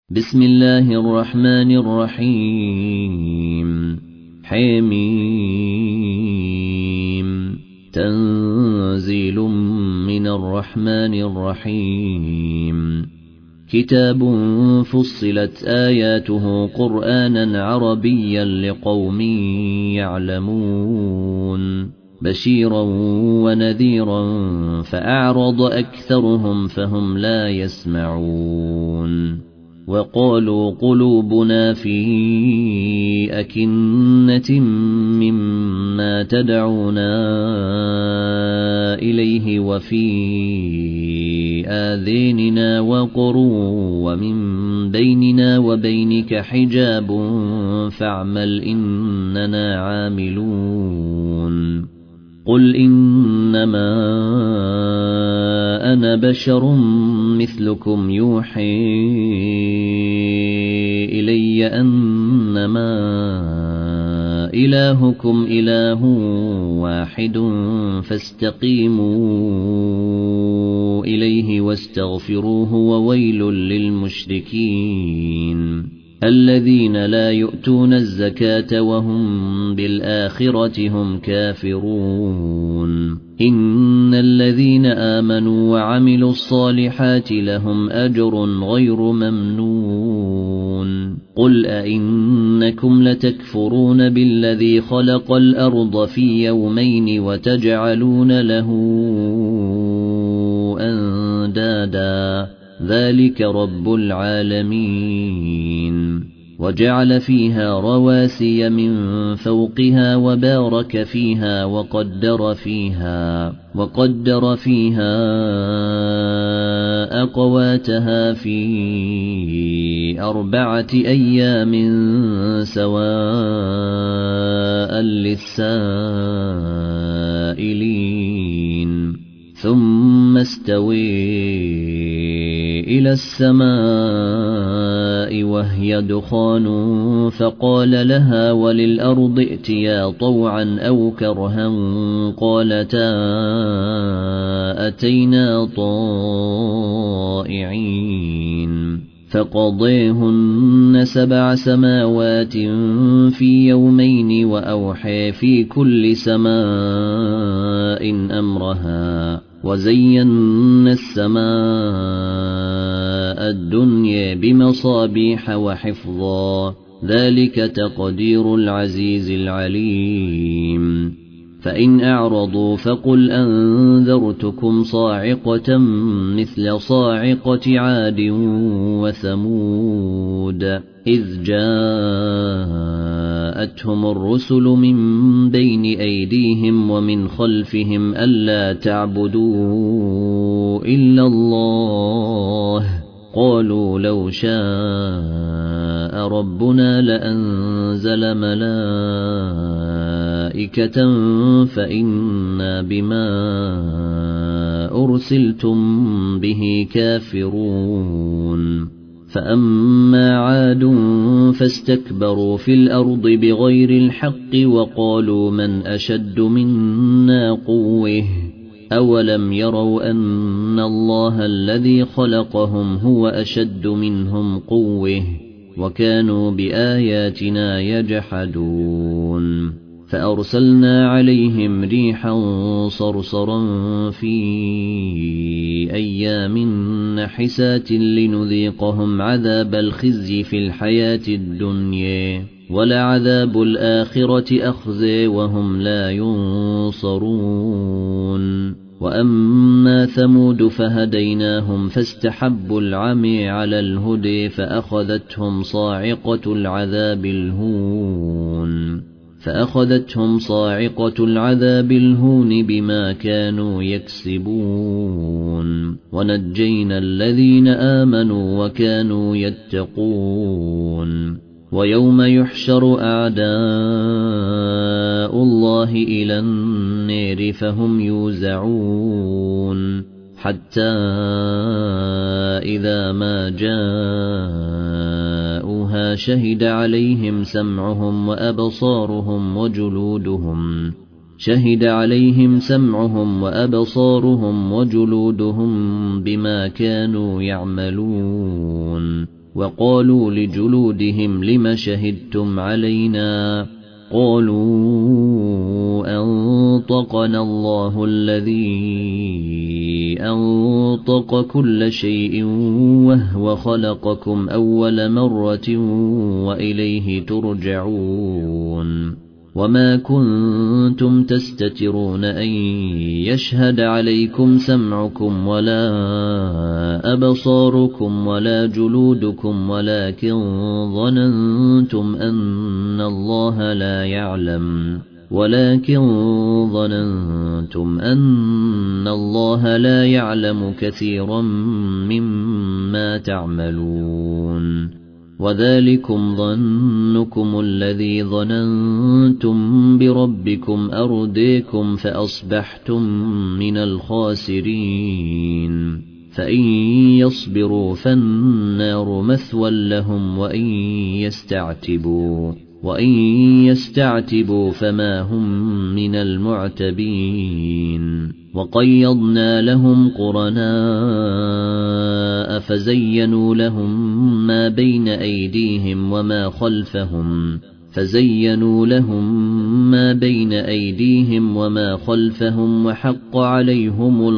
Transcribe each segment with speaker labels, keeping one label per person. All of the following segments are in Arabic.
Speaker 1: بسم الله الرحمن الرحيم حميم تنزيل من الرحمن الرحيم كتاب فصلت آياته قرآنا عربيا لقوم يعلمون بشيرا ونذيرا فأعرض أكثرهم فهم لا يسمعون وقالوا قلوبنا في أكنة مما تدعونا إليه وفي آذاننا وقر ومن بيننا وبينك حجاب فاعمل إننا عاملون قل إنما أنا بشر مثلكم يوحي إلي أنما إلهكم إله واحد فاستقيموا إليه واستغفروه وويل للمشركين الذين لا يؤتون الزكاة وهم بالآخرة هم كافرون إن الذين آمنوا وعملوا الصالحات لهم أجر غير ممنون قل أئنكم لتكفرون بالذي خلق الأرض في يومين وتجعلون له أندادا ذلك رب العالمين وجعل فيها رواسي من فوقها وبارك فيها وقدر فيها أقواتها في 4 أيام سواء للسائلين ثم استوي إلى السماء وهي دخان فقال لها وللأرض ائتيا طوعا أو كرها قالتا أتينا طائعين فقضيهن 7 سماوات في يومين وأوحى في كل سماء أمرها وزينا السماء الدنيا بمصابيح وحفظا ذلك تقدير العزيز العليم فإن أعرضوا فقل أنذرتكم صاعقة مثل صاعقة عاد وثمود إذ جاءتهم الرسل من بين أيديهم ومن خلفهم ألا تعبدوا إلا الله قالوا لو شاء ربنا لأنزل ملائكة فإنا بما أرسلتم به كافرون فأما عاد فاستكبروا في الأرض بغير الحق وقالوا من أشد منا قوة أولم يروا أن الله الذي خلقهم هو أشد منهم قوة وكانوا بآياتنا يجحدون فأرسلنا عليهم ريحا صرصرا في أيام نحسات لنذيقهم عذاب الخزي في الحياة الدنيا ولعذاب الآخرة أخزي وهم لا ينصرون وأما ثمود فهديناهم فاستحبوا العمي على الهدى فأخذتهم صاعقة العذاب الهون بما كانوا يكسبون ونجينا الذين آمنوا وكانوا يتقون ويوم يحشر أعداء الله إلى النار فهم يوزعون حتى إذا ما جاءوها شهد عليهم سمعهم وأبصارهم وجلودهم بما كانوا يعملون وقالوا لجلودهم لم شهدتم علينا قالوا أنطقنا الله الذي أنطق كل شيء وهو خلقكم أول مرة وإليه ترجعون وما كنتم تستترون أن يشهد عليكم سمعكم ولا أبصاركم ولا جلودكم ولكن ظننتم أن الله لا يعلم كثيرا مما تعملون وذلكم ظنكم الذي ظننتم بربكم أرديكم فأصبحتم من الخاسرين فإن يصبروا فالنار مثوى لهم وإن يستعتبوا فما هم من المعتبين وقيضنا لهم قرناء فزينوا لهم ما بين أيديهم وما خلفهم وحق عليهم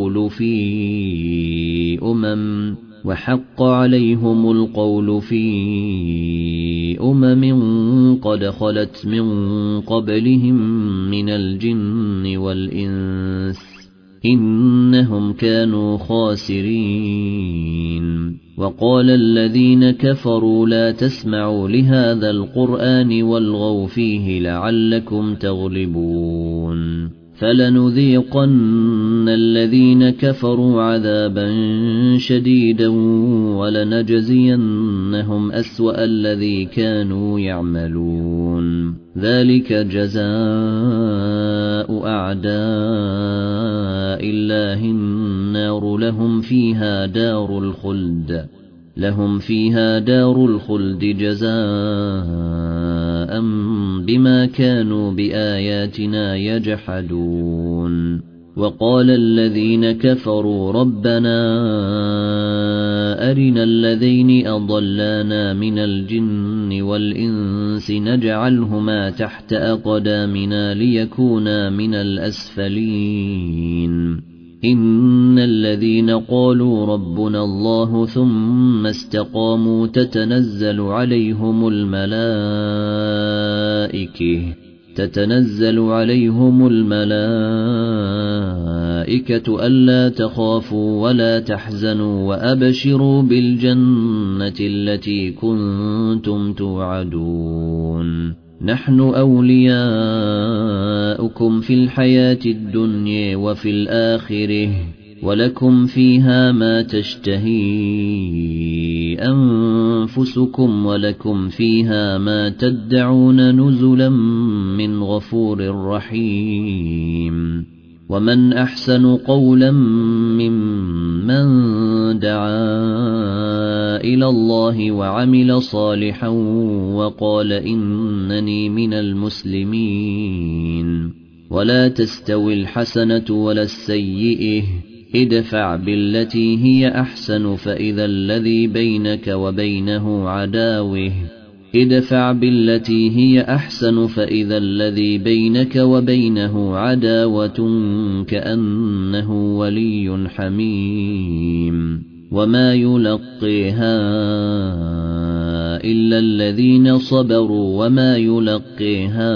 Speaker 1: القول في قد خلت من قبلهم من الجن والإنس إنهم كانوا خاسرين وقال الذين كفروا لا تسمعوا لهذا القرآن والغوا فيه لعلكم تغلبون فلنذيقن الذين كفروا عذابا شديدا ولنجزينهم أسوأ الذي كانوا يعملون ذلك جزاء أعداء الله النار لهم فيها دار الخلد جزاء بما كانوا بآياتنا يجحدون وقال الذين كفروا ربنا أرنا الذين أضلانا من الجن والإنس نجعلهما تحت أقدامنا ليكونا من الأسفلين إن الذين قالوا ربنا الله ثم استقاموا تتنزل عليهم الملائكة ألا تخافوا ولا تحزنوا وأبشروا بالجنة التي كنتم توعدون نحن أولياؤكم في الحياة الدنيا وفي الآخرة ولكم فيها ما تشتهي أنفسكم ولكم فيها ما تدعون نزلا من غفور رحيم ومن أحسن قولا ممن دعا إلى الله وعمل صالحا وقال إنني من المسلمين ولا تستوي الحسنة ولا السيئة ادفع بالتي هي أحسن فإذا الذي بينك وبينه عداوة كأنه ولي حميم وما يلقيها إلا الذين صبروا وما يلقيها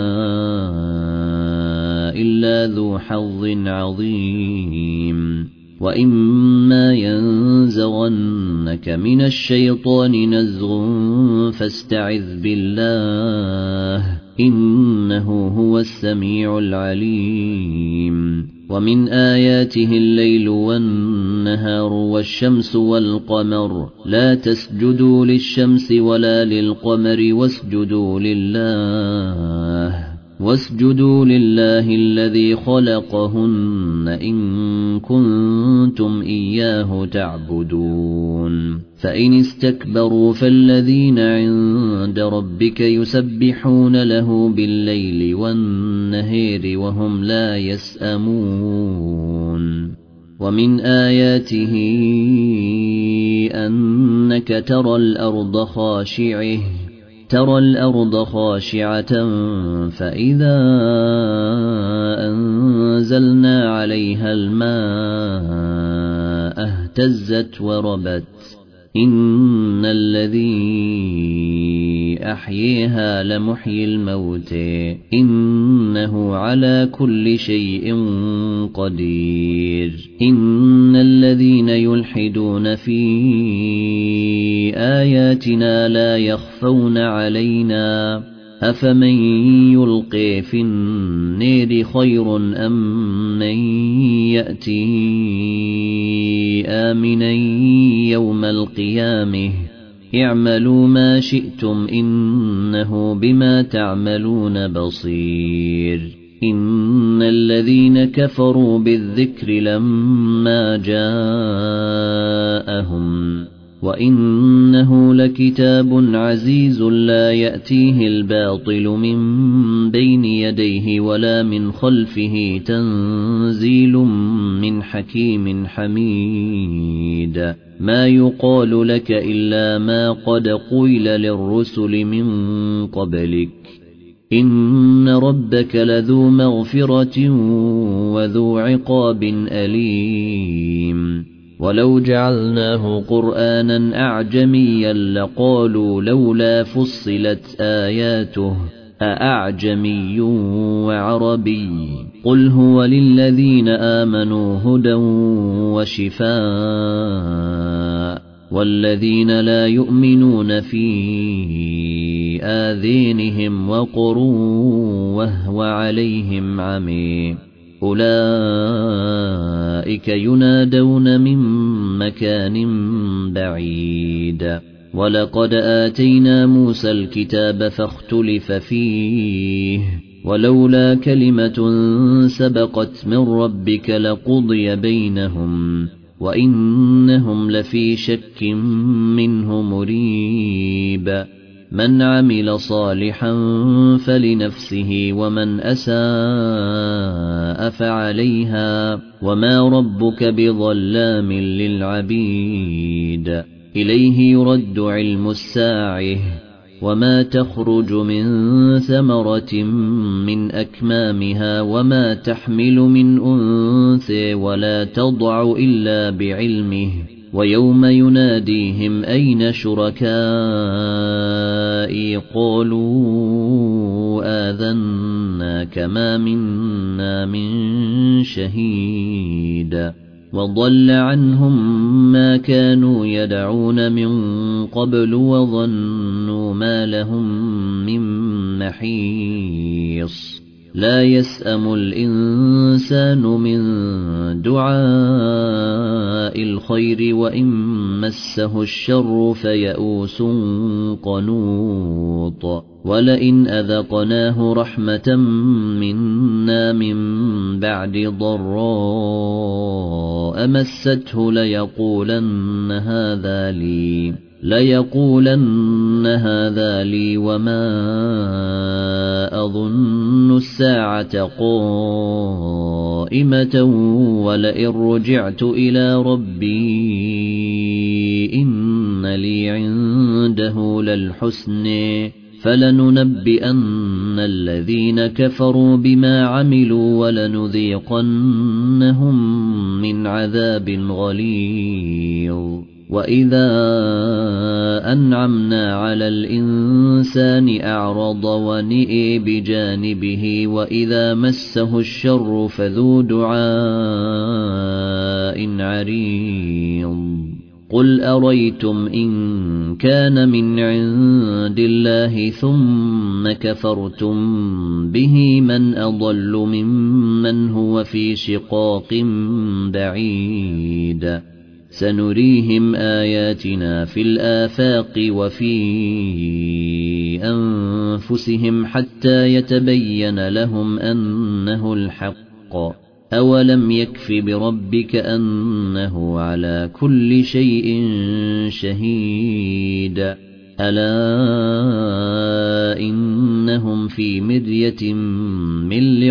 Speaker 1: إلا ذو حظ عظيم وإما ينزغنك من الشيطان نزغ فاستعذ بالله إنه هو السميع العليم ومن آياته الليل والنهار والشمس والقمر لا تسجدوا للشمس ولا للقمر واسجدوا لله الذي خلقهن إن كنتم إياه تعبدون فإن استكبروا فالذين عند ربك يسبحون له بالليل والنهار وهم لا يسأمون ومن آياته أنك ترى الأرض خاشعة فإذا أنزلنا عليها الماء اهتزت وربت إن الذي أحييها لمحيي الموت إنه على كل شيء قدير إن الذين يلحدون في آياتنا لا يخفون علينا أفمن يلقي في النير خير أم من يأتي آمنا يوم القيامة اعملوا ما شئتم إنه بما تعملون بصير إن الذين كفروا بالذكر لما جاءهم وإنه لكتاب عزيز لا يأتيه الباطل من بين يديه ولا من خلفه تنزيل من حكيم حميد ما يقال لك إلا ما قد قيل للرسل من قبلك إن ربك لذو مغفرة وذو عقاب أليم ولو جعلناه قرآنا أعجميا لقالوا لولا فصلت آياته أأعجمي وعربي قل هو للذين آمنوا هدى وشفاء والذين لا يؤمنون في آذينهم وقر وهو عليهم عمي أولئك ينادون من مكان بعيد ولقد آتينا موسى الكتاب فاختلف فيه ولولا كلمة سبقت من ربك لقضي بينهم وإنهم لفي شك منه مريب من عمل صالحا فلنفسه ومن أساء فعليها وما ربك بظلام للعبيد إليه يرد علم الساعة وما تخرج من ثمرة من أكمامها وما تحمل من أنثى ولا تضع إلا بعلمه ويوم يناديهم أين شركائي قالوا آذناك ما منا من شهيد وضل عنهم ما كانوا يدعون من قبل وظنوا ما لهم من محيص لا يسأم الإنسان من دعاء الخير وإن مسه الشر فيئوس قنوط ولئن أذقناه رحمة منا من بعد ضراء مسته ليقولن هذا لي وما أظن الساعة قائمة ولئن رجعت إلى ربي إن لي عنده للحسن فلننبئن الذين كفروا بما عملوا ولنذيقنهم من عذاب غليظ وإذا أنعمنا على الإنسان أعرض ونئي بجانبه وإذا مسه الشر فذو دعاء عريض قل أريتم إن كان من عند الله ثم كفرتم به من أضل ممن هو في شقاق بعيد سنريهم آياتنا في الآفاق وفي أنفسهم حتى يتبين لهم أنه الحق أولم يكف بربك أنه على كل شيء شهيد ألا إنهم في مرية من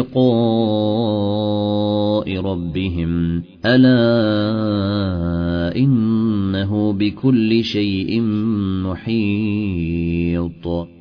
Speaker 1: لقاء ربهم ألا إنه بكل شيء محيط